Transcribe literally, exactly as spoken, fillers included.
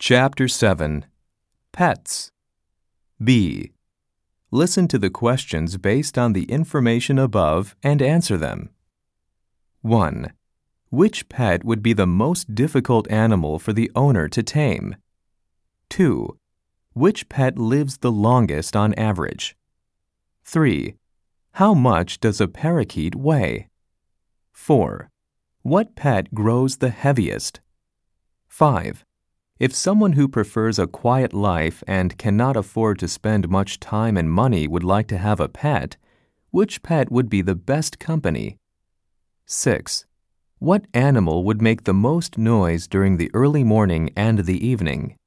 Chapter seven. Pets. B. Listen to the questions based on the information above and answer them. one. Which pet would be the most difficult animal for the owner to tame? two. Which pet lives the longest on average? three. How much does a parakeet weigh? four. What pet grows the heaviest? five. If someone who prefers a quiet life and cannot afford to spend much time and money would like to have a pet, which pet would be the best company? six. What animal would make the most noise during the early morning and the evening?